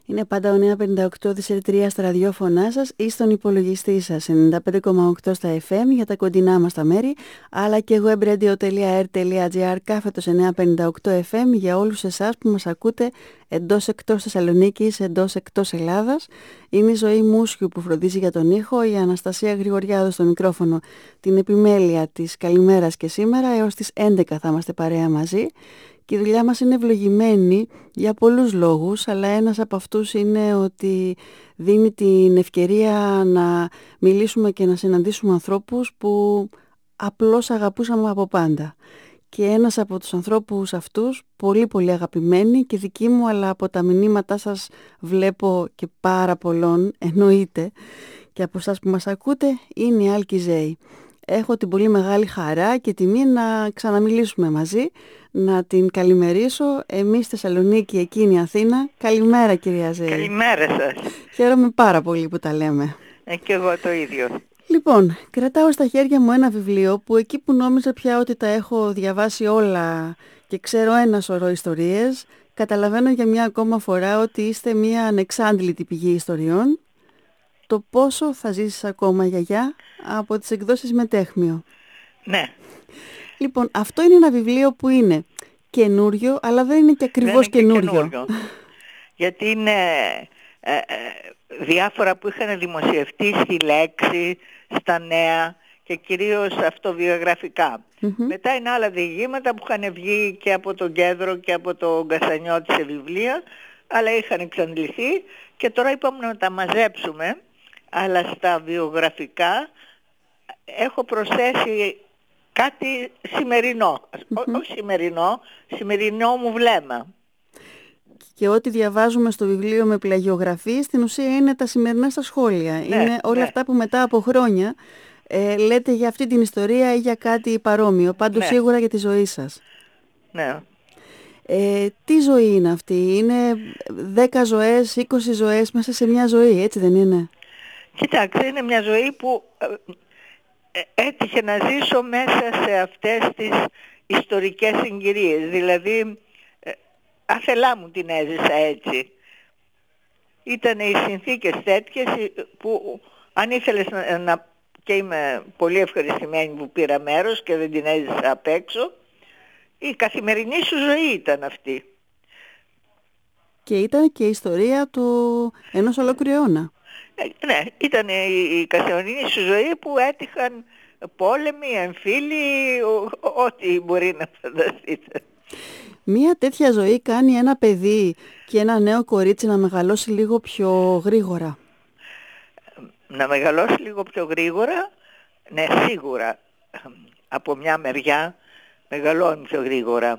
Είναι πάντα ο 958 της Ερτρίας στα ραδιόφωνά σας ή στον υπολογιστή σας 95,8 στα FM για τα κοντινά μας τα μέρη, αλλά και webradio.r.gr κάθετος 958 FM για όλους εσάς που μας ακούτε εντός εκτός Θεσσαλονίκης, εντός εκτός Ελλάδας. Είναι η Ζωή Μούσιου που φροντίζει για τον ήχο, η Αναστασία Γρηγοριάδου στο μικρόφωνο, την επιμέλεια της καλημέρας και σήμερα έως τις 11 θα είμαστε παρέα μαζί. Και η δουλειά μας είναι ευλογημένη για πολλούς λόγους, αλλά ένας από αυτούς είναι ότι δίνει την ευκαιρία να μιλήσουμε και να συναντήσουμε ανθρώπους που απλώς αγαπούσαμε από πάντα. Και ένας από τους ανθρώπους αυτούς, πολύ πολύ αγαπημένοι και δικοί μου, αλλά από τα μηνύματά σας βλέπω και πάρα πολλών, εννοείται, και από εσάς που μας ακούτε, είναι η Άλκη Ζέη. Έχω την πολύ μεγάλη χαρά και τιμή να ξαναμιλήσουμε μαζί, να την καλημερίσω. Εμείς στη Θεσσαλονίκη, εκείνη η Αθήνα. Καλημέρα κυρία Ζέη. Καλημέρα σας. Χαίρομαι πάρα πολύ που τα λέμε. Και εγώ το ίδιο. Λοιπόν, κρατάω στα χέρια μου ένα βιβλίο που εκεί που νόμιζα πια ότι τα έχω διαβάσει όλα και ξέρω ένα σωρό ιστορίες, καταλαβαίνω για μια ακόμα φορά ότι είστε μια ανεξάντλητη πηγή ιστοριών. Το πόσο θα ζήσεις ακόμα, γιαγιά, από τις εκδόσεις Μετέχμιο. Ναι. Λοιπόν, αυτό είναι ένα βιβλίο που είναι καινούριο, αλλά δεν είναι και ακριβώς καινούριο. Γιατί είναι διάφορα που είχαν δημοσιευτεί στη Λέξη, στα Νέα και κυρίως αυτοβιογραφικά. Μετά είναι άλλα διηγήματα που είχαν βγει και από τον Κέντρο και από τον Καστανιώτη σε βιβλία, αλλά είχαν εξαντληθεί και τώρα είπαμε να τα μαζέψουμε, αλλά στα βιογραφικά έχω προσθέσει κάτι σημερινό, όχι σημερινό μου βλέμμα. Και ό,τι διαβάζουμε στο βιβλίο με πλαγιογραφίες, στην ουσία είναι τα σημερινά στα σχόλια. Ναι, είναι όλα αυτά που μετά από χρόνια λέτε για αυτή την ιστορία ή για κάτι παρόμοιο, πάντως σίγουρα για τη ζωή σας. Ναι. Τι ζωή είναι αυτή? Είναι 10 ζωές, 20 ζωές μέσα σε μια ζωή, έτσι δεν είναι? Κοιτάξτε, είναι μια ζωή που έτυχε να ζήσω μέσα σε αυτές τις ιστορικές συγκυρίες. Δηλαδή, άθελά μου την έζησα έτσι. Ήταν οι συνθήκες τέτοιες που αν ήθελες να... και είμαι πολύ ευχαριστημένη που πήρα μέρος και δεν την έζησα απ' έξω, η καθημερινή σου ζωή ήταν αυτή. Και ήταν και η ιστορία του ενός ολόκληρου αιώνα. Ναι, ήταν η καθημερινή σου ζωή που έτυχαν πόλεμοι, εμφύλοι, ό,τι μπορεί να φανταστείτε. Μία τέτοια ζωή κάνει ένα παιδί και ένα νέο κορίτσι να μεγαλώσει λίγο πιο γρήγορα. Να μεγαλώσει λίγο πιο γρήγορα, ναι, σίγουρα. Από μια μεριά μεγαλώνει πιο γρήγορα.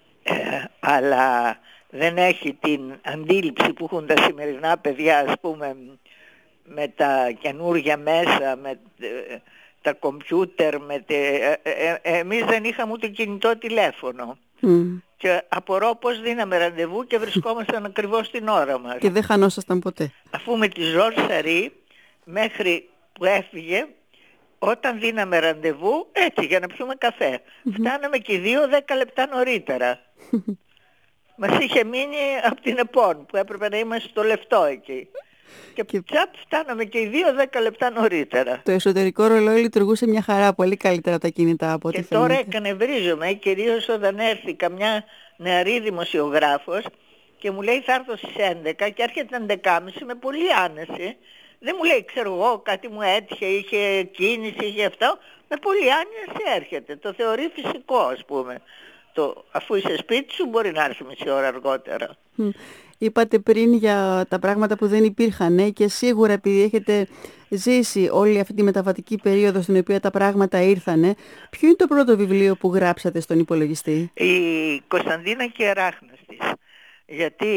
Αλλά δεν έχει την αντίληψη που έχουν τα σημερινά παιδιά, ας πούμε, με τα καινούργια μέσα, με τα κομπιούτερ, εμείς δεν είχαμε ούτε κινητό τηλέφωνο. Και απορώ πως δίναμε ραντεβού και βρισκόμασταν ακριβώς την ώρα μας. Και δεν χανόσασταν ποτέ. Αφού με τη Ζορ Σαρή μέχρι που έφυγε, όταν δίναμε ραντεβού, έτσι για να πιούμε καφέ, φτάναμε και οι δύο 10 λεπτά νωρίτερα. Μας είχε μείνει από την ΕΠΟΝ που έπρεπε να είμαστε στο λεφτό εκεί. Και τσαπ φτάναμε και οι δύο 10 λεπτά νωρίτερα. Το εσωτερικό ρολόι λειτουργούσε μια χαρά, πολύ καλύτερα τα κινητά από ό,τι και φαίνεται. τώρα εκνευρίζομαι, κυρίως όταν έρθει καμιά νεαρή δημοσιογράφος και μου λέει θα έρθω στις 11 και έρχεται 11.30 με πολύ άνεση. Δεν μου λέει ξέρω εγώ κάτι μου έτυχε, είχε κίνηση, είχε αυτό. Με πολύ άνεση έρχεται. Το θεωρεί φυσικό, ας πούμε. Αφού είσαι σπίτι σου μπορεί να έρθει μισή ώρα αργότερα. Είπατε πριν για τα πράγματα που δεν υπήρχαν και σίγουρα επειδή έχετε ζήσει όλη αυτή τη μεταβατική περίοδο στην οποία τα πράγματα ήρθανε, ποιο είναι το πρώτο βιβλίο που γράψατε στον υπολογιστή? Η Κωνσταντίνα και η Αράχνας της. Γιατί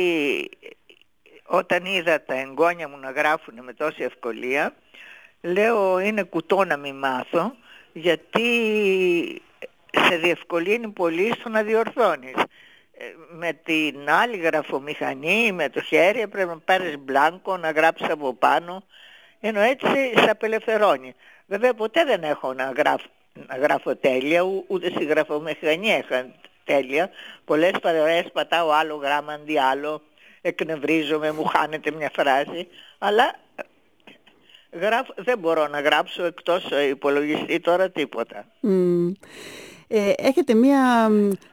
όταν είδα τα εγγόνια μου να γράφουν με τόση ευκολία, λέω είναι κουτό να μην μάθω, γιατί σε διευκολύνει πολύ στο να διορθώνεις. Με την άλλη γραφομηχανή, με το χέρι, πρέπει να πάρεις μπλάνκο, να γράψεις από πάνω, ενώ έτσι σε απελευθερώνει. Βέβαια ποτέ δεν έχω να γράφω τέλεια, ούτε στη γραφομηχανή είχα τέλεια. Πολλές φορές πατάω άλλο γράμμα αντί άλλο, εκνευρίζομαι, μου χάνεται μια φράση, αλλά δεν μπορώ να γράψω εκτός υπολογιστή τώρα τίποτα. Έχετε μία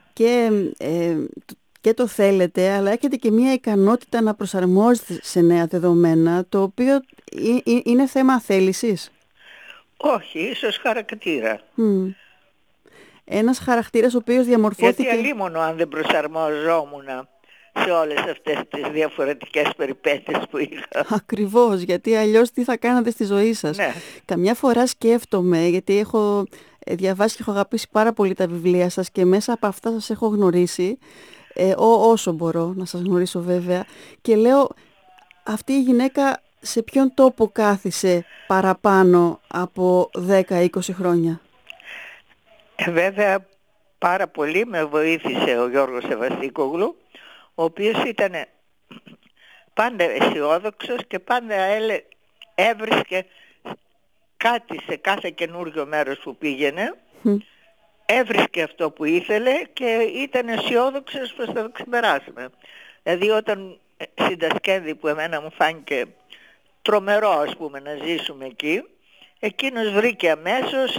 και το θέλετε, αλλά έχετε και μία ικανότητα να προσαρμόζετε σε νέα δεδομένα, το οποίο είναι θέμα θέλησης. Όχι, ίσως χαρακτήρα. Ένας χαρακτήρας ο οποίος διαμορφώθηκε... Γιατί αλίμονο αν δεν προσαρμοζόμουν σε όλες αυτές τις διαφορετικές περιπέτειες που είχα. Ακριβώς, γιατί αλλιώς τι θα κάνατε στη ζωή σας. Ναι. Καμιά φορά σκέφτομαι, γιατί έχω διαβάσει και έχω αγαπήσει πάρα πολύ τα βιβλία σας και μέσα από αυτά σας έχω γνωρίσει, όσο μπορώ να σας γνωρίσω βέβαια, και λέω αυτή η γυναίκα σε ποιον τόπο κάθισε παραπάνω από 10-20 χρόνια. Βέβαια πάρα πολύ με βοήθησε ο Γιώργος Σεβαστίκογλου, ο οποίος ήταν πάντα αισιόδοξος και πάντα έβρισκε κάτι σε κάθε καινούργιο μέρος που πήγαινε, έβρισκε αυτό που ήθελε και ήταν αισιόδοξος προς το ξεπεράσουμε. Δηλαδή όταν συντασκεύει, που εμένα μου φάνηκε τρομερό ας πούμε να ζήσουμε εκεί, εκείνος βρήκε αμέσως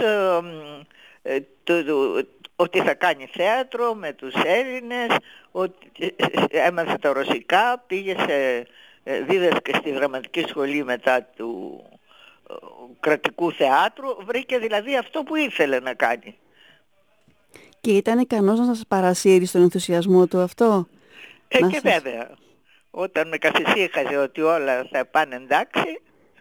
ότι θα κάνει θέατρο με τους Έλληνες, ότι έμαθε τα ρωσικά, πήγε δίδασκε στη δραματική σχολή μετά του κρατικού θεάτρου, βρήκε δηλαδή αυτό που ήθελε να κάνει. Και ήταν ικανός να σας παρασύρει στον ενθουσιασμό του αυτό. Και βέβαια, όταν με καθησύχαζε ότι όλα θα πάνε εντάξει,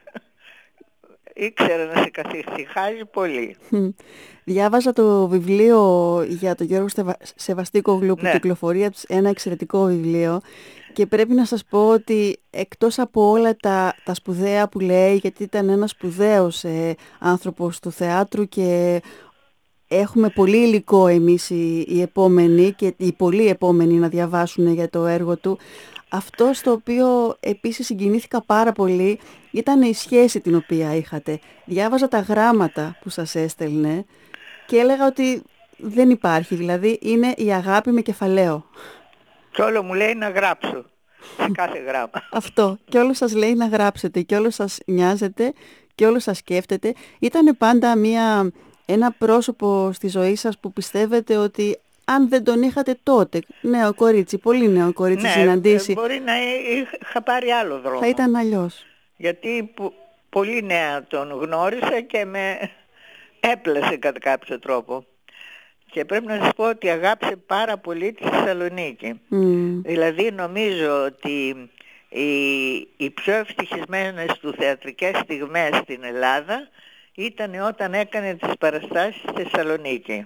ήξερε να σε καθησυχάζει πολύ. Διάβαζα το βιβλίο για τον Γιώργο Σεβαστίκογλου που κυκλοφορεί, ένα εξαιρετικό βιβλίο, και πρέπει να σας πω ότι εκτός από όλα τα σπουδαία που λέει, γιατί ήταν ένας σπουδαίος άνθρωπος του θεάτρου και έχουμε πολύ υλικό εμείς οι επόμενοι και οι πολλοί επόμενοι να διαβάσουν για το έργο του, αυτό στο οποίο επίσης συγκινήθηκα πάρα πολύ ήταν η σχέση την οποία είχατε. Διάβαζα τα γράμματα που σας έστελνε και έλεγα ότι δεν υπάρχει, δηλαδή είναι η αγάπη με κεφαλαίο. Και όλο μου λέει να γράψω σε κάθε γράμμα. Αυτό, και όλο σας λέει να γράψετε και όλο σας νοιάζετε και όλο σας σκέφτεται. Ήταν πάντα ένα πρόσωπο στη ζωή σας που πιστεύετε ότι αν δεν τον είχατε τότε, νέο κορίτσι, πολύ νέο κορίτσι, συναντήσει, μπορεί να είχα πάρει άλλο δρόμο. Θα ήταν αλλιώς. Γιατί πολύ νέα τον γνώρισα και με έπλασε κατά κάποιο τρόπο. Και πρέπει να σας πω ότι αγάπησε πάρα πολύ τη Θεσσαλονίκη. Δηλαδή νομίζω ότι οι πιο ευτυχισμένες του θεατρικές στιγμές στην Ελλάδα ήταν όταν έκανε τις παραστάσεις στη Θεσσαλονίκη.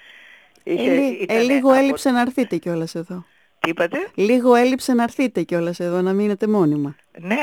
Λίγο έλειψε να έρθετε κιόλας εδώ. Τι είπατε? Λίγο έλειψε να έρθετε κιόλας εδώ, να μείνετε μόνιμα. Ναι,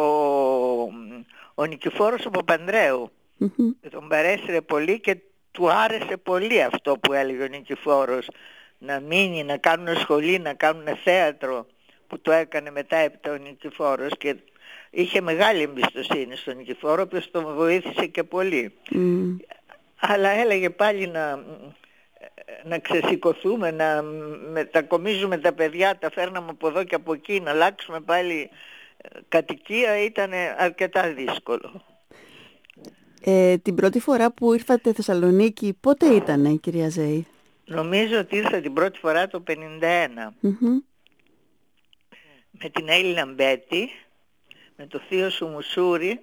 ο Νικηφόρος ο Παπανδρέου τον παρέσυρε πολύ και του άρεσε πολύ αυτό που έλεγε ο Νικηφόρος, να μείνει, να κάνουν σχολή, να κάνουν θέατρο, που το έκανε μετά έπειτα ο Νικηφόρος, και είχε μεγάλη εμπιστοσύνη στον Νικηφόρο, ο οποίος τον βοήθησε και πολύ. Αλλά έλεγε πάλι να ξεσηκωθούμε, να μετακομίζουμε τα παιδιά, τα φέρναμε από εδώ και από εκεί, να αλλάξουμε πάλι κατοικία, ήταν αρκετά δύσκολο. Την πρώτη φορά που ήρθατε Θεσσαλονίκη, πότε ήτανε, κυρία Ζέη? Νομίζω ότι ήρθα την πρώτη φορά το 1951. Με την Έλλη Λαμπέτη, με το θείο σου Μουσούρη,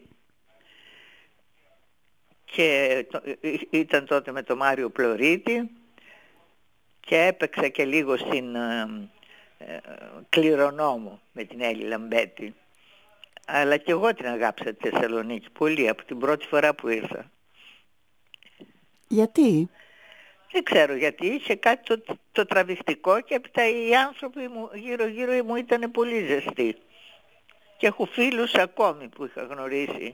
και ήταν τότε με τον Μάριο Πλωρίτη, και έπαιξα και λίγο στην Κληρονόμο με την Έλλη Λαμπέτη. Αλλά και εγώ την αγάπησα τη Θεσσαλονίκη πολύ από την πρώτη φορά που ήρθα. Γιατί? Δεν ξέρω γιατί, είχε κάτι το τραβηχτικό, και έπειτα οι άνθρωποι γύρω μου ήταν πολύ ζεστοί. Και έχω φίλους ακόμη που είχα γνωρίσει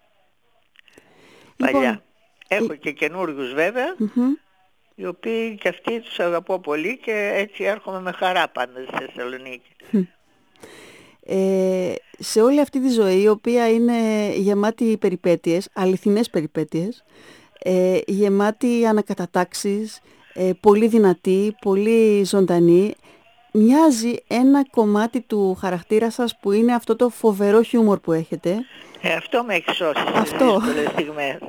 παλιά. Έχω και καινούριους βέβαια, οι οποίοι και αυτοί τους αγαπώ πολύ και έτσι έρχομαι με χαρά πάντα στη Θεσσαλονίκη. Σε όλη αυτή τη ζωή, η οποία είναι γεμάτη περιπέτειες, αληθινές περιπέτειες, γεμάτη ανακατατάξεις, πολύ δυνατή, πολύ ζωντανή, μοιάζει ένα κομμάτι του χαρακτήρα σας που είναι αυτό το φοβερό χιούμορ που έχετε. Αυτό με έχει σώσει στις δύσκολες στιγμές.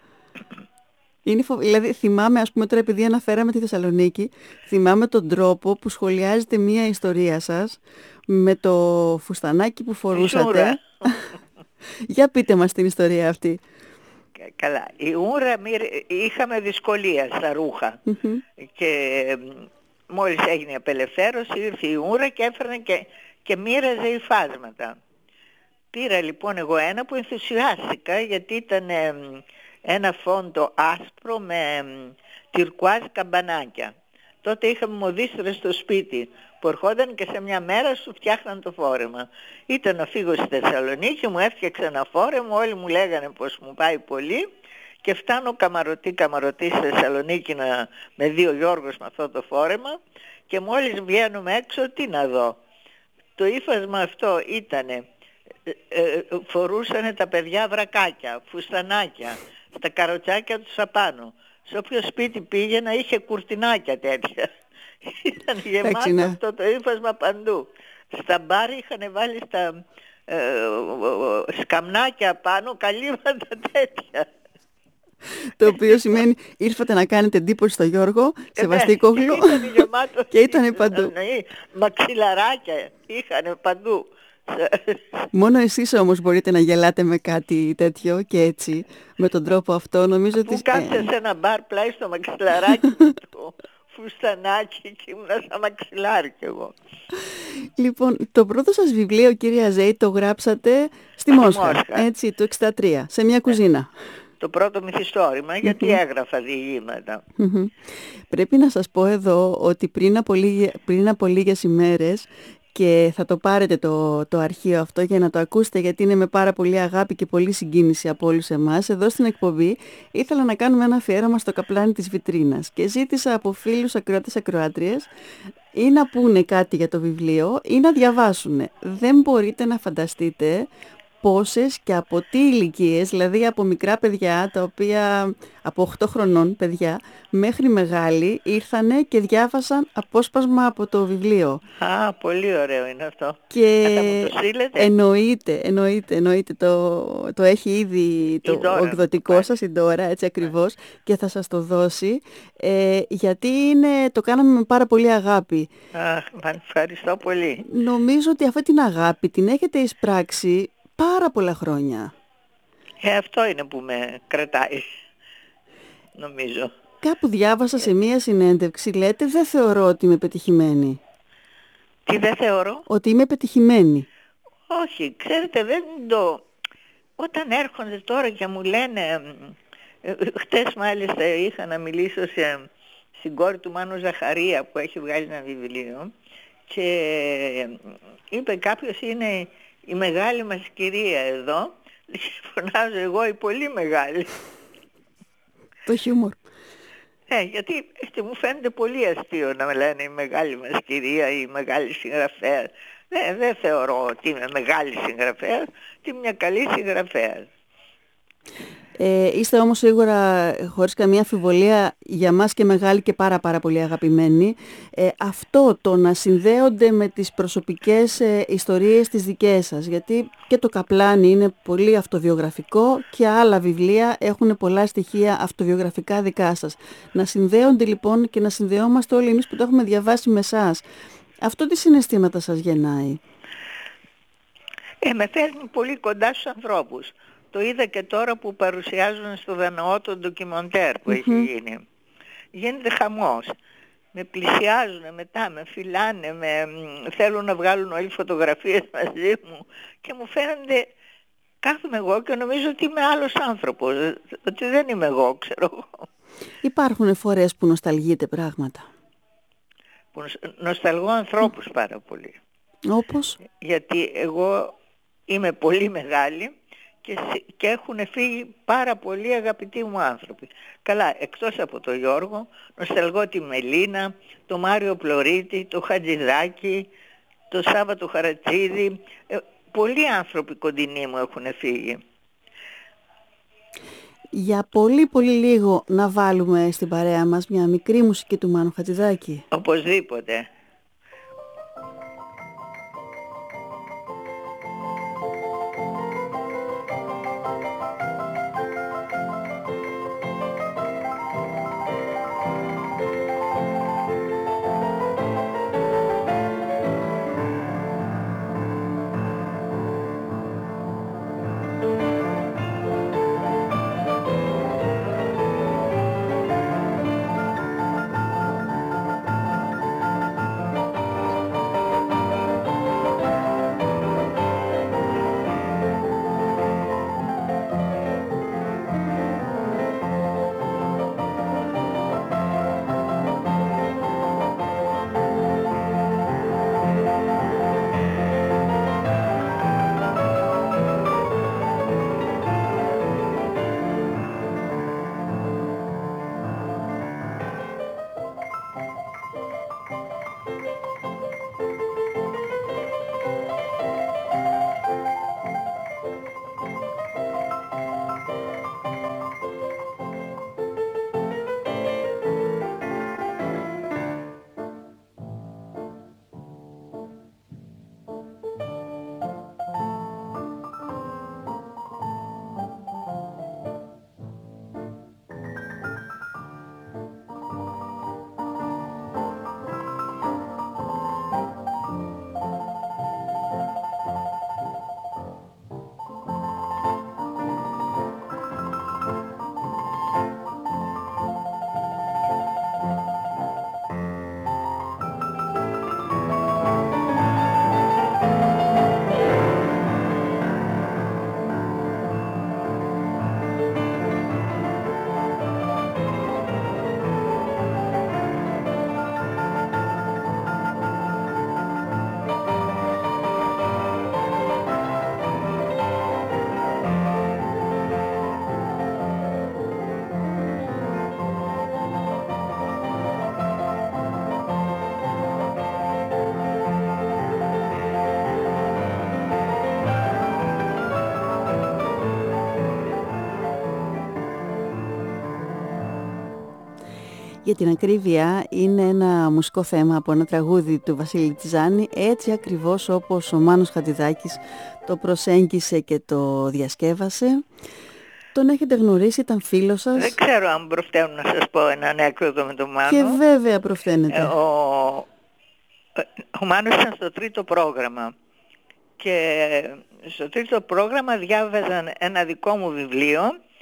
Δηλαδή θυμάμαι, ας πούμε, τώρα επειδή αναφέραμε τη Θεσσαλονίκη, θυμάμαι τον τρόπο που σχολιάζετε μία ιστορία σας με το φουστανάκι που φορούσατε. Για πείτε μας την ιστορία αυτή. Καλά, η ούρα είχαμε δυσκολία στα ρούχα και μόλις έγινε η απελευθέρωση ήρθε η ούρα και έφερνε και μοίραζε υφάσματα. Πήρα λοιπόν εγώ ένα που ενθουσιάστηκα γιατί ήταν ένα φόντο άσπρο με τυρκουάζ καμπανάκια. Τότε είχαμε μοδίστρες στο σπίτι που ερχόταν και σε μια μέρα σου φτιάχναν το φόρεμα. Ήταν να φύγω στη Θεσσαλονίκη, μου έφτιαξε ένα φόρεμα, όλοι μου λέγανε πως μου πάει πολύ και φτάνω καμαρωτή στη Θεσσαλονίκη με 2 Γιώργος με αυτό το φόρεμα και μόλις βγαίνουμε έξω τι να δω. Το ύφασμα αυτό ήτανε, φορούσανε τα παιδιά βρακάκια, φουστανάκια, στα καροτσάκια τους απάνω. Σε όποιο σπίτι πήγαινα είχε κουρτινάκια τέτοια. Ήταν γεμάτο αυτό το ύφασμα παντού. Στα μπάρ είχαν βάλει στα σκαμνάκια πάνω καλύβματα τέτοια. Το οποίο σημαίνει ήρθατε να κάνετε εντύπωση στο Γιώργο, Σεβαστίκογλου και ήταν παντού. Μαξιλαράκια είχαν παντού. Μόνο εσείς όμως μπορείτε να γελάτε με κάτι τέτοιο και έτσι, με τον τρόπο αυτό, νομίζω ότι... Που κάθισα σε ένα μπαρ πλάι στο μαξιλαράκι του φουστανάκι και ήμουν σαν μαξιλάρι κι εγώ. Λοιπόν, το πρώτο σας βιβλίο, κύριε Αζέη, το γράψατε στη Μόσχα, έτσι, το 1963, σε μια κουζίνα. Το πρώτο μυθιστόρημα, γιατί έγραφα διηγήματα. Πρέπει να σας πω εδώ ότι πριν από λίγες ημέρες, και θα το πάρετε το αρχείο αυτό για να το ακούσετε γιατί είναι με πάρα πολύ αγάπη και πολύ συγκίνηση από όλους εμάς. Εδώ στην εκπομπή ήθελα να κάνουμε ένα αφιέρωμα στο καπλάνι της βιτρίνας και ζήτησα από φίλους ακροατές ακροάτριες ή να πούνε κάτι για το βιβλίο ή να διαβάσουν. Δεν μπορείτε να φανταστείτε πόσες και από τι ηλικίες, δηλαδή από μικρά παιδιά, τα οποία από 8 χρονών παιδιά, μέχρι μεγάλοι, ήρθανε και διάβασαν απόσπασμα από το βιβλίο. Α, πολύ ωραίο είναι αυτό. Και θα μου το στείλετε? Εννοείται. Το έχει ήδη το εκδοτικό σας, η Ντόρα, έτσι ακριβώς, και θα σας το δώσει, γιατί το κάναμε με πάρα πολύ αγάπη. Ευχαριστώ πολύ. Νομίζω ότι αυτή την αγάπη την έχετε εισπράξει πάρα πολλά χρόνια. Αυτό είναι που με κρατάει, νομίζω. Κάπου διάβασα σε μία συνέντευξη, λέτε, δεν θεωρώ ότι είμαι πετυχημένη. Τι δεν θεωρώ? Ότι είμαι πετυχημένη. Όχι, ξέρετε, όταν έρχονται τώρα και μου λένε, χτες μάλιστα είχα να μιλήσω στην κόρη του Μάνου Ζαχαρία που έχει βγάλει ένα βιβλίο και είπε κάποιος είναι η μεγάλη μας κυρία εδώ, φωνάζω εγώ η πολύ μεγάλη. Το χιούμορ. Γιατί μου φαίνεται πολύ αστείο να με λένε η μεγάλη μας κυρία ή η μεγάλη συγγραφέα. Δεν θεωρώ ότι είμαι μεγάλη συγγραφέα, ότι είμαι μια καλή συγγραφέα. Είστε όμως σίγουρα, χωρίς καμία αμφιβολία, για μας και μεγάλη και πάρα πολύ αγαπημένοι. Αυτό το να συνδέονται με τις προσωπικές ιστορίες τις δικές σας, γιατί και το Καπλάνι είναι πολύ αυτοβιογραφικό και άλλα βιβλία έχουν πολλά στοιχεία αυτοβιογραφικά δικά σας. Να συνδέονται λοιπόν και να συνδεόμαστε όλοι εμείς που το έχουμε διαβάσει με εσάς. Αυτό τι συναισθήματα σας γεννάει? Με φέρνει πολύ κοντά στους ανθρώπους. Το είδα και τώρα που παρουσιάζουν στο Δαναό το ντοκιμοντέρ που έχει γίνει. Γίνεται χαμός. Με πλησιάζουν μετά, με φυλάνε, θέλουν να βγάλουν όλοι φωτογραφίες μαζί μου και μου φαίνονται, κάθομαι εγώ και νομίζω ότι είμαι άλλος άνθρωπος, ότι δεν είμαι εγώ, ξέρω εγώ. Υπάρχουν φορές που νοσταλγείτε πράγματα? Που νοσταλγώ ανθρώπους πάρα πολύ. Όπως? Γιατί εγώ είμαι πολύ μεγάλη και έχουν φύγει πάρα πολλοί αγαπητοί μου άνθρωποι. Καλά, εκτός από τον Γιώργο, νοσταλγώ τη Μελίνα, το Μάριο Πλωρίτη, το Χατζηδάκη, το Σάββατο Χαρατσίδη. Πολλοί άνθρωποι κοντινοί μου έχουν φύγει. Για πολύ λίγο να βάλουμε στην παρέα μας μια μικρή μουσική του Μάνου Χατζηδάκη. Οπωσδήποτε. Για την ακρίβεια, είναι ένα μουσικό θέμα από ένα τραγούδι του Βασίλη Τζιζάνη, έτσι ακριβώς όπως ο Μάνος Χατζηδάκης το προσέγγισε και το διασκεύασε. Τον έχετε γνωρίσει, ήταν φίλος σας? Δεν ξέρω αν προφταίνω να σας πω ένα ανέκδοτο με τον Μάνο. Και βέβαια προφταίνεται. Ο Μάνος ήταν στο τρίτο πρόγραμμα και στο τρίτο πρόγραμμα διάβαζαν ένα δικό μου βιβλίο,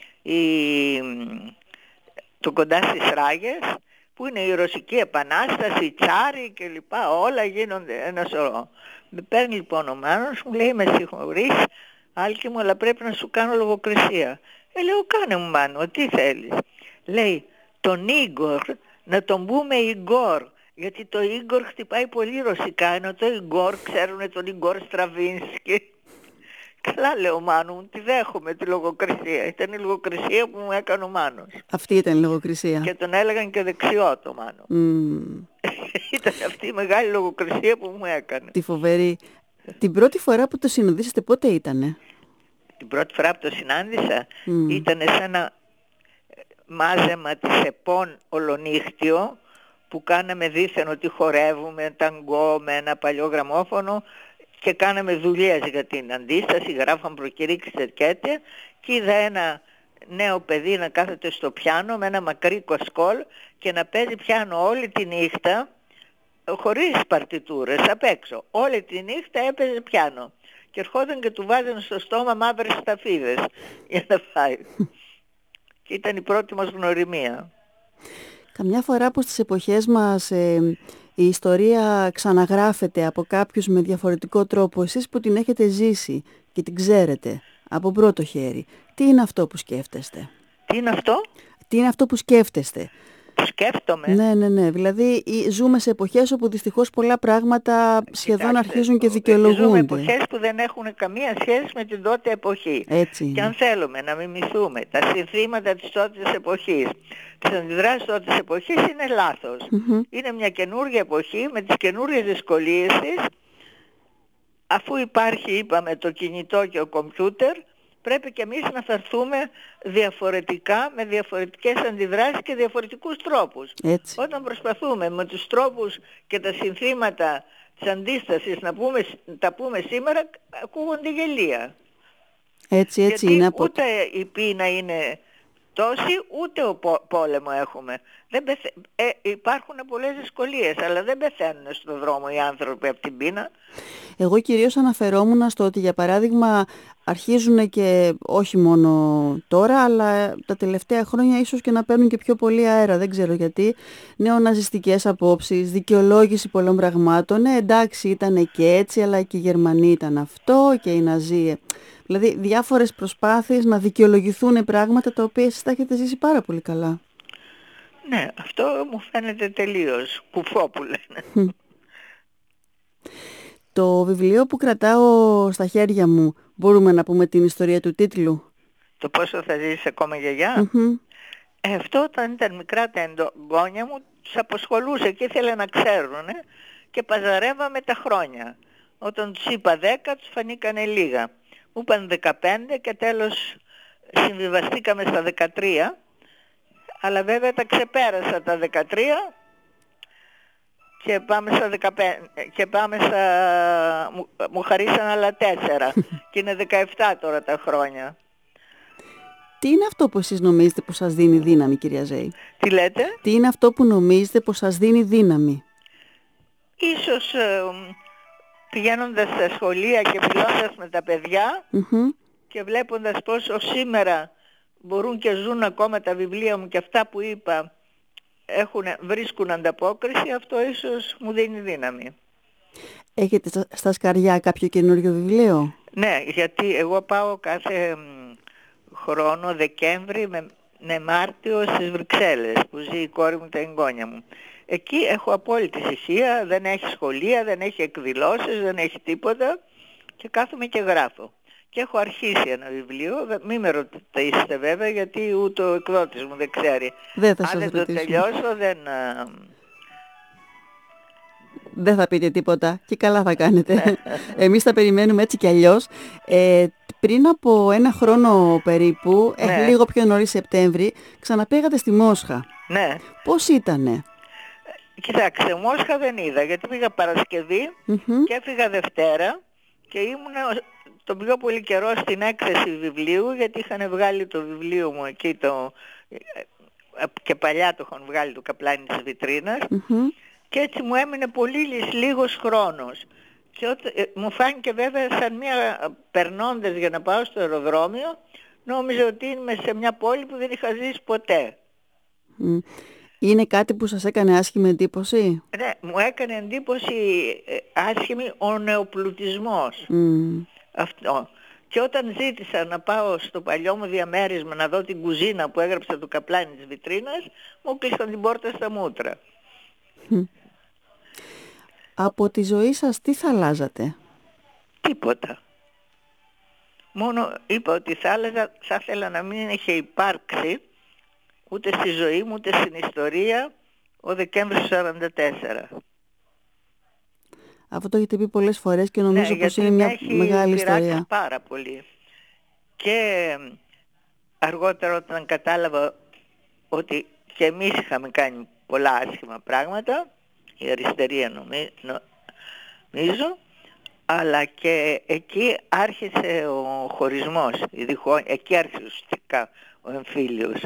το Κοντά στις Ράγες, που είναι η Ρωσική Επανάσταση, η Τσάρη και λοιπά, όλα γίνονται ένα σωρό. Με παίρνει λοιπόν ο Μάνος, μου λέει: με συγχωρείς Άλκη μου, αλλά πρέπει να σου κάνω λογοκρισία. Λέω: κάνε μου Μάνο, τι θέλεις? Λέει: τον Ίγκορ να τον πούμε Ιγκόρ, γιατί το Ίγκορ χτυπάει πολύ ρωσικά, ενώ το Ιγκόρ ξέρουνε τον Ιγκόρ Στραβίνσκι. Καλά, λέω Μάνο μου, τη δέχομαι τη λογοκρισία. Ήταν η λογοκρισία που μου έκανε ο Μάνος. Αυτή ήταν η λογοκρισία. Και τον έλεγαν και δεξιό το Μάνο. Ήταν αυτή η μεγάλη λογοκρισία που μου έκανε. Τη φοβερή. Την πρώτη φορά που το συναντήσατε πότε ήτανε? Την πρώτη φορά που το συνάντησα ήταν σε ένα μάζεμα της ΕΠΟΝ ολονύχτιο, που κάναμε δήθεν ότι χορεύουμε ταγκό με ένα παλιό γραμμόφωνο και κάναμε δουλειές για την αντίσταση, γράφαμε προκηρύξεις τέτοια, και είδα ένα νέο παιδί να κάθεται στο πιάνο με ένα μακρύ κοσκόλ και να παίζει πιάνο όλη τη νύχτα, χωρίς παρτιτούρες, απ' έξω. Όλη τη νύχτα έπαιζε πιάνο και ερχόταν και του βάζανε στο στόμα μαύρες σταφίδες για να φάει. Και ήταν η πρώτη μας γνωριμία. Καμιά φορά που στις εποχές μας η ιστορία ξαναγράφεται από κάποιους με διαφορετικό τρόπο, εσείς που την έχετε ζήσει και την ξέρετε από πρώτο χέρι, τι είναι αυτό που σκέφτεστε? Τι είναι αυτό? Τι είναι αυτό που σκέφτεστε? Που σκέφτομαι? Ναι. Δηλαδή ζούμε σε εποχές όπου δυστυχώς πολλά πράγματα σχεδόν αρχίζουν και δικαιολογούνται. Ζούμε εποχές που δεν έχουν καμία σχέση με την τότε εποχή. Έτσι. Και αν θέλουμε να μιμηθούμε τα συνθήματα της τότε εποχής, τις αντιδράσεις τότε της εποχής, είναι λάθος. Είναι μια καινούργια εποχή με τις καινούργιες δυσκολίες της. Αφού υπάρχει, είπαμε, το κινητό και ο κομπιούτερ, πρέπει και εμείς να φερθούμε διαφορετικά, με διαφορετικές αντιδράσεις και διαφορετικούς τρόπους. Έτσι. Όταν προσπαθούμε με τους τρόπους και τα συνθήματα της αντίστασης να τα πούμε σήμερα, ακούγονται γελία. Έτσι γιατί είναι. Ούτε η πείνα είναι τόση, ούτε ο πόλεμο έχουμε. Υπάρχουν πολλές δυσκολίες, αλλά δεν πεθαίνουν στον δρόμο οι άνθρωποι από την πείνα. Εγώ κυρίως αναφερόμουν στο ότι, για παράδειγμα, αρχίζουν και όχι μόνο τώρα, αλλά τα τελευταία χρόνια ίσως και να παίρνουν και πιο πολύ αέρα, δεν ξέρω γιατί, νεοναζιστικές απόψεις, δικαιολόγηση πολλών πραγμάτων. Εντάξει, ήταν και έτσι, αλλά και οι Γερμανοί ήταν αυτό και οι Ναζί. Δηλαδή διάφορες προσπάθειες να δικαιολογηθούν πράγματα τα οποία εσείς τα έχετε ζήσει πάρα πολύ καλά. Ναι, αυτό μου φαίνεται τελείως κουφό που λένε. Το βιβλίο που κρατάω στα χέρια μου, μπορούμε να πούμε την ιστορία του τίτλου? Το πόσο θα ζήσεις ακόμα γιαγιά? Αυτό όταν ήταν μικρά τα εγγόνια μου τους απασχολούσε και ήθελε να ξέρουν και παζαρεύαμε τα χρόνια. Όταν τους είπα 10 τους φανήκανε λίγα. Μου είπαν 15 και τέλος συμβιβαστήκαμε στα 13, αλλά βέβαια τα ξεπέρασα τα 13 και πάμε στα 15 και μου χαρίσαν άλλα 4 και είναι 17 τώρα τα χρόνια. Τι είναι αυτό που εσείς νομίζετε που σας δίνει δύναμη, κυρία Ζέη? Τι λέτε? Τι είναι αυτό που νομίζετε που σας δίνει δύναμη? Ίσως πηγαίνοντας στα σχολεία και μιλώντας με τα παιδιά και βλέποντας πόσο σήμερα μπορούν και ζουν ακόμα τα βιβλία μου και αυτά που είπα βρίσκουν ανταπόκριση, αυτό ίσως μου δίνει δύναμη. Έχετε στα σκαριά κάποιο καινούριο βιβλίο? Ναι, γιατί εγώ πάω κάθε χρόνο Δεκέμβρη με Μάρτιο στις Βρυξέλλες που ζει η κόρη μου, τα εγγόνια μου. Εκεί έχω απόλυτη ησυχία, δεν έχει σχολεία, δεν έχει εκδηλώσεις, δεν έχει τίποτα και κάθομαι και γράφω. Και έχω αρχίσει ένα βιβλίο, μην με ρωτήσετε βέβαια γιατί ούτε ο εκδότης μου δεν ξέρει. Αν δεν το τελειώσω δεν θα πείτε τίποτα και καλά θα κάνετε. Εμείς θα περιμένουμε έτσι κι αλλιώς. Πριν από ένα χρόνο περίπου, λίγο πιο νωρίς Σεπτέμβρη, ξαναπήγατε στη Μόσχα. Ναι. Πώς ήτανε? Κοιτάξτε, Μόσχα δεν είδα, γιατί πήγα Παρασκευή και έφυγα Δευτέρα και ήμουνα τον πιο πολύ καιρό στην έκθεση βιβλίου, γιατί είχαν βγάλει το βιβλίο μου εκεί και παλιά το είχαν βγάλει το καπλάνι της βιτρίνας και έτσι μου έμεινε πολύ λίγος χρόνος. Και μου φάνηκε βέβαια σαν μια, περνώντας για να πάω στο αεροδρόμιο, νόμιζα ότι είμαι σε μια πόλη που δεν είχα ζήσει ποτέ. Είναι κάτι που σας έκανε άσχημη εντύπωση? Ναι, μου έκανε εντύπωση άσχημη ο νεοπλουτισμός. Αυτό. Και όταν ζήτησα να πάω στο παλιό μου διαμέρισμα να δω την κουζίνα που έγραψα το καπλάνι της βιτρίνας, μου κλείσαν την πόρτα στα μούτρα. Από τη ζωή σας τι θα αλλάζατε? Τίποτα. Μόνο είπα ότι θα ήθελα να μην είχε υπάρξει ούτε στη ζωή μου ούτε στην ιστορία ο Δεκέμβρης του 1944. Αυτό το έχετε πει πολλές φορές και νομίζω πως είναι μια μεγάλη ιστορία. Έχει πάρα πολύ. Και αργότερα όταν κατάλαβα ότι και εμείς είχαμε κάνει πολλά άσχημα πράγματα, η αριστερία νομίζω, αλλά και εκεί άρχισε ο χωρισμός, εκεί άρχισε ουσιαστικά ο εμφύλιος.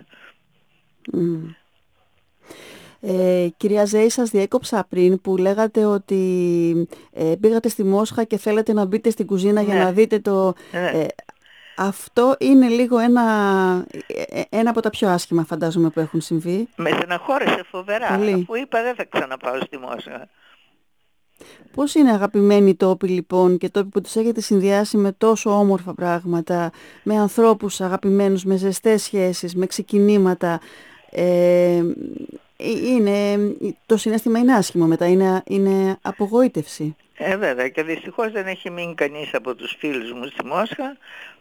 Κυρία Ζέη, σας διέκοψα πριν που λέγατε ότι πήγατε στη Μόσχα και θέλατε να μπείτε στην κουζίνα για να δείτε το... Αυτό είναι λίγο ένα από τα πιο άσχημα φαντάζομαι που έχουν συμβεί. Με στεναχώρησε φοβερά, αφού είπα δεν θα ξαναπάω στη Μόσχα. Πώς είναι αγαπημένοι τόποι λοιπόν και τόποι που τους έχετε συνδυάσει με τόσο όμορφα πράγματα, με ανθρώπους αγαπημένους, με ζεστές σχέσεις, με ξεκινήματα? Το συναίσθημα είναι άσχημο μετά, είναι απογοήτευση. Βέβαια, και δυστυχώς δεν έχει μείνει κανείς από τους φίλους μου στη Μόσχα.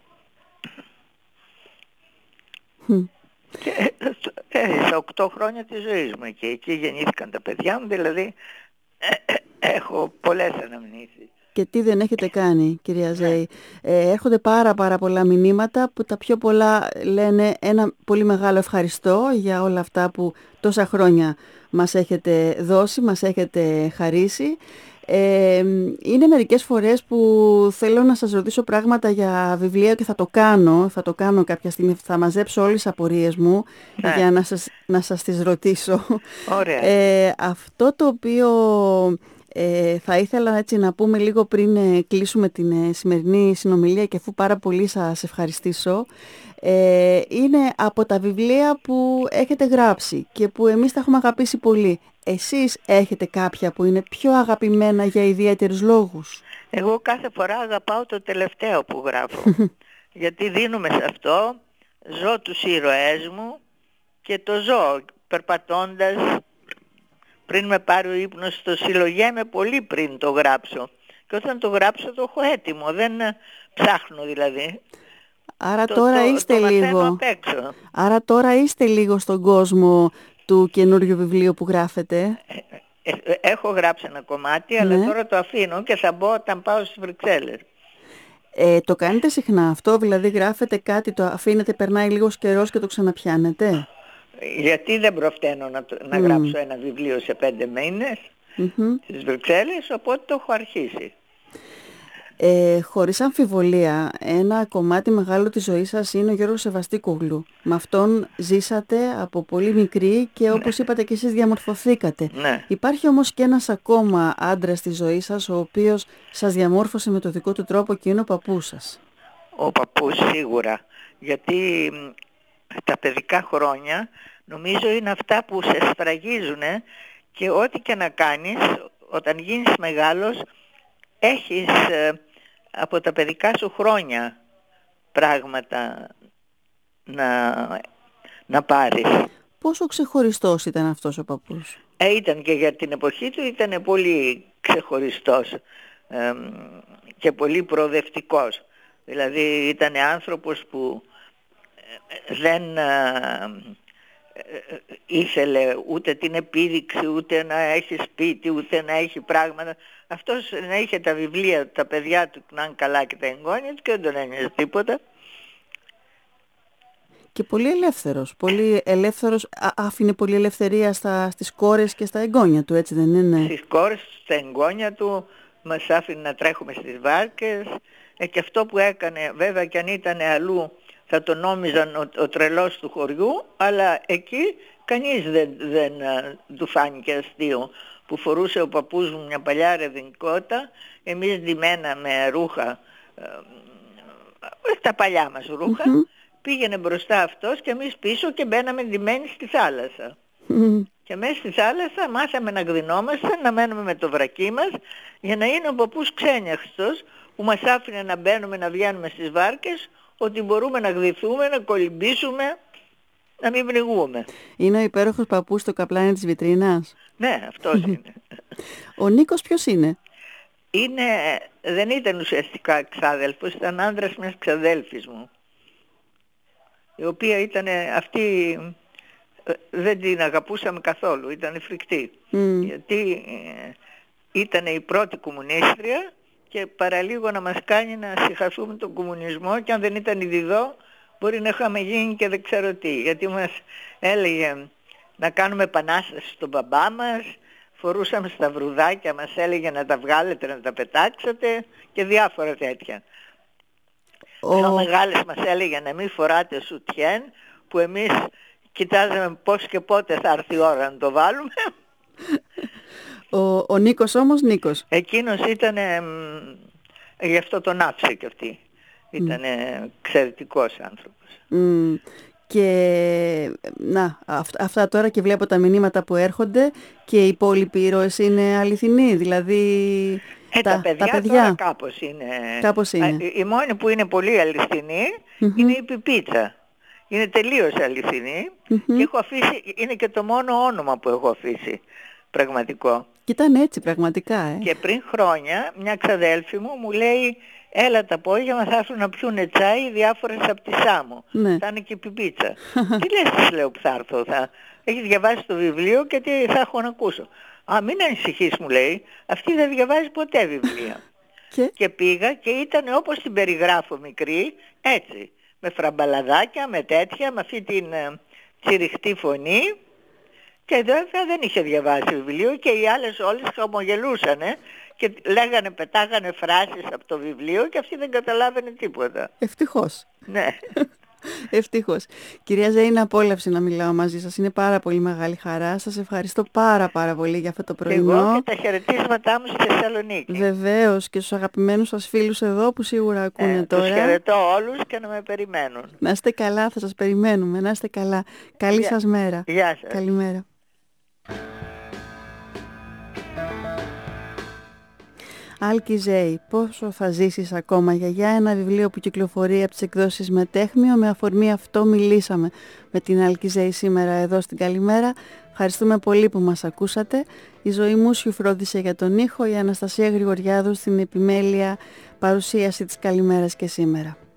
Και έζησα 8 χρόνια της ζωής μου και εκεί γεννήθηκαν τα παιδιά μου, δηλαδή έχω πολλές αναμνήσεις. Και τι δεν έχετε κάνει, κυρία Ζέη? Έρχονται πάρα πολλά μηνύματα που τα πιο πολλά λένε ένα πολύ μεγάλο ευχαριστώ για όλα αυτά που τόσα χρόνια μας έχετε δώσει, μας έχετε χαρίσει. Είναι μερικές φορές που θέλω να σας ρωτήσω πράγματα για βιβλία και θα το κάνω κάποια στιγμή, θα μαζέψω όλες τις απορίες μου για να σας τις ρωτήσω. Ωραία. Αυτό το οποίο θα ήθελα έτσι να πούμε λίγο πριν κλείσουμε την σημερινή συνομιλία και αφού πάρα πολύ σας ευχαριστήσω, είναι από τα βιβλία που έχετε γράψει και που εμείς τα έχουμε αγαπήσει πολύ. Εσείς έχετε κάποια που είναι πιο αγαπημένα για ιδιαίτερους λόγους? Εγώ κάθε φορά αγαπάω το τελευταίο που γράφω. Γιατί δίνουμε σε αυτό, ζω τους ήρωές μου και το ζω περπατώντας. Πριν με πάρει ο ύπνος το συλλογέμαι πολύ πριν το γράψω. Και όταν το γράψω το έχω έτοιμο, δεν ψάχνω δηλαδή. Άρα τώρα είστε λίγο στον κόσμο του καινούριου βιβλίου που γράφετε. Έχω γράψει ένα κομμάτι, αλλά τώρα το αφήνω και θα μπω όταν πάω στις Βρυξέλλες. Το κάνετε συχνά αυτό, δηλαδή γράφετε κάτι, το αφήνετε, περνάει λίγος καιρός και το ξαναπιάνετε? Γιατί δεν προφταίνω να γράψω ένα βιβλίο σε 5 μήνες στις Βρυξέλλες, οπότε το έχω αρχίσει. Χωρίς αμφιβολία, ένα κομμάτι μεγάλο της ζωής σας είναι ο Γιώργος Σεβαστίκογλου. Με αυτόν ζήσατε από πολύ μικρή και όπως είπατε και εσείς διαμορφωθήκατε. Υπάρχει όμως και ένας ακόμα άντρας στη ζωή σας, ο οποίος σας διαμόρφωσε με το δικό του τρόπο και είναι ο παππούς σας. Ο παππούς σίγουρα, γιατί τα παιδικά χρόνια νομίζω είναι αυτά που σε σφραγίζουν και ό,τι και να κάνεις όταν γίνεις μεγάλος έχεις από τα παιδικά σου χρόνια πράγματα να πάρεις. Πόσο ξεχωριστός ήταν αυτός ο παππούς? Ήταν και για την εποχή του ήταν πολύ ξεχωριστός και πολύ προοδευτικός. Δηλαδή ήταν άνθρωπος που δεν ήθελε ούτε την επίδειξη, ούτε να έχει σπίτι, ούτε να έχει πράγματα. Αυτός να είχε τα βιβλία, τα παιδιά του να είναι καλά και τα εγγόνια του και δεν τον ένοιαζε τίποτα. Και πολύ ελεύθερος. Πολύ ελεύθερος, άφηνε πολύ ελευθερία στις κόρες και στα εγγόνια του, έτσι δεν είναι? Στις κόρες, στα εγγόνια του, μας άφηνε να τρέχουμε στις βάρκες. Και αυτό που έκανε, βέβαια και αν ήταν αλλού θα το νόμιζαν ο τρελός του χωριού, αλλά εκεί κανείς δεν του φάνηκε αστείο, που φορούσε ο παππούς μου μια παλιά ρεδινικότα, εμείς ντυμένα με ρούχα, τα παλιά μας ρούχα, πήγαινε μπροστά αυτός και εμείς πίσω και μπαίναμε ντυμένοι στη θάλασσα. Και μέσα στη θάλασσα μάθαμε να γδυνόμαστε, να μένουμε με το βρακί μας, για να είναι ο παππούς ξένιαχτος, που μας άφηνε να μπαίνουμε, να βγαίνουμε στις βάρκες, ότι μπορούμε να γδυθούμε, να κολυμπήσουμε, να μην πνιγούμε. Είναι ο υπέροχος παππούς στο καπλάνι της βιτρίνας. Ναι, αυτός είναι. Ο Νίκος ποιος είναι? Δεν ήταν ουσιαστικά ξάδελφος, ήταν άντρας μιας ξαδέλφης μου, η οποία ήταν αυτή, δεν την αγαπούσαμε καθόλου, ήταν φρικτή, γιατί ήταν η πρώτη κομμουνίστρια και παραλίγο να μας κάνει να συγχαθούμε τον κομμουνισμό, και αν δεν ήταν η Διδό μπορεί να είχαμε γίνει και δεν ξέρω τι, γιατί μας έλεγε να κάνουμε επανάσταση στον μπαμπά μας, φορούσαμε σταυρουδάκια, μας έλεγε να τα βγάλετε, να τα πετάξετε και διάφορα τέτοια. Ενώ μεγάλες μας έλεγε να μην φοράτε σουτιέν, που εμείς κοιτάζαμε πώς και πότε θα έρθει η ώρα να το βάλουμε. Ο Νίκος όμως, Νίκος. Εκείνος ήταν, γι' αυτό τον άφησε κι αυτή. Ήταν εξαιρετικός άνθρωπος. Και να, αυτά τώρα, και βλέπω τα μηνύματα που έρχονται, και οι υπόλοιποι ήρωες είναι αληθινοί, δηλαδή τα παιδιά τώρα κάπως είναι. Η μόνη που είναι πολύ αληθινή είναι η Πιπίτσα. Είναι τελείως αληθινή, και έχω αφήσει, είναι και το μόνο όνομα που έχω αφήσει πραγματικό. Και ήταν έτσι πραγματικά. Και πριν χρόνια μια ξαδέλφη μου λέει, έλα τα απόγευμα θα έρθουν να πιούνε τσάι διάφορες από τη Σάμο. Θα είναι και η Πιπίτσα. Τι λες, της λέω, που θα έρθω? Έχεις διαβάσει το βιβλίο και τι θα έχω να ακούσω? Μην ανησυχείς, μου λέει, αυτή δεν διαβάζει ποτέ βιβλία. Και πήγα και ήταν όπως την περιγράφω, μικρή, έτσι, με φραμπαλαδάκια, με τέτοια, με αυτή την τσιριχτή φωνή. Και βέβαια δεν είχε διαβάσει βιβλίο, και οι άλλες όλες χαμογελούσανε και λέγανε, πετάγανε φράσεις από το βιβλίο, και αυτή δεν καταλάβαινε τίποτα. Ευτυχώς. Ναι. Ευτυχώς. Κυρία Ζέη, είναι απόλαυση να μιλάω μαζί σας. Είναι πάρα πολύ μεγάλη χαρά. Σας ευχαριστώ πάρα πολύ για αυτό το πρωινό. Εγώ και τα χαιρετίσματά μου στη Θεσσαλονίκη. Βεβαίως, και στους αγαπημένους σας φίλους εδώ που σίγουρα ακούνε τώρα. Τους χαιρετώ όλους και να με περιμένουν. Να είστε καλά, θα σας περιμένουμε. Να είστε καλά. Καλή σας μέρα. Γεια σας. Καλημέρα. Άλκη Ζέη, πόσο θα ζήσεις ακόμα, γιαγιά? Ένα βιβλίο που κυκλοφορεί από τις εκδόσεις Μετέχμιο. Με αφορμή αυτό μιλήσαμε με την Άλκη Ζέη σήμερα εδώ στην Καλημέρα. Ευχαριστούμε πολύ που μας ακούσατε. Η Ζωή Μούσιου φρόντισε για τον ήχο, η Αναστασία Γρηγοριάδου στην επιμέλεια παρουσίαση της Καλημέρας και σήμερα.